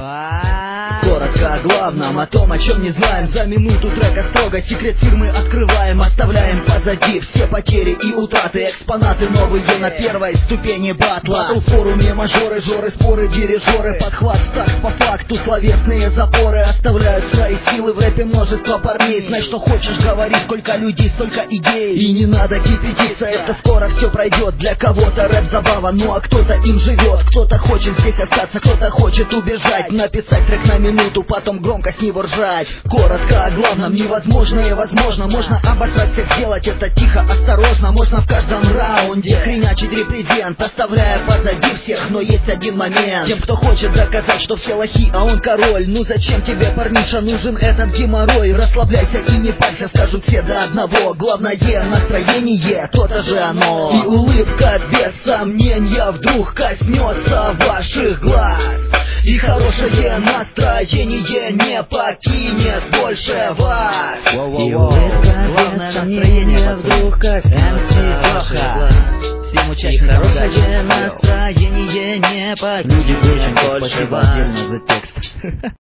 Коротко о главном, о том, о чем не знаем. За минуту трека строго секрет фирмы открываем. Оставляем позади все потери и утраты. Экспонаты новые на первой ступени батла. В форуме мажоры, жоры, споры, дирижеры. Подхват, такт по факту, словесные запоры. Оставляют свои силы в рэпе множество парней. Знай, что хочешь, говори, сколько людей, столько идей. И не надо кипятиться, это скоро все пройдет. Для кого-то рэп забава, ну а кто-то им живет. Кто-то хочет здесь остаться, кто-то хочет убежать. Написать трек на минуту, потом громко с него ржать. Коротко о главном, невозможное возможно. Можно обосрать всех, сделать это тихо, осторожно. Можно в каждом раунде хренячить репрезент, оставляя позади всех, но есть один момент. Тем, кто хочет доказать, что все лохи, а он король. Ну зачем тебе, парниша, нужен этот геморрой? Расслабляйся и не парься, скажут все до одного. Главное настроение, то-то же оно. И улыбка без сомнения вдруг коснется ваших глаз. И хорошее настроение не покинет больше вас. И улыбка без сомнения вдруг коснется ваших глаз. Всем участникам хорошее настроение не покинет Люди, очень больше спасибо вас. отдельно за текст.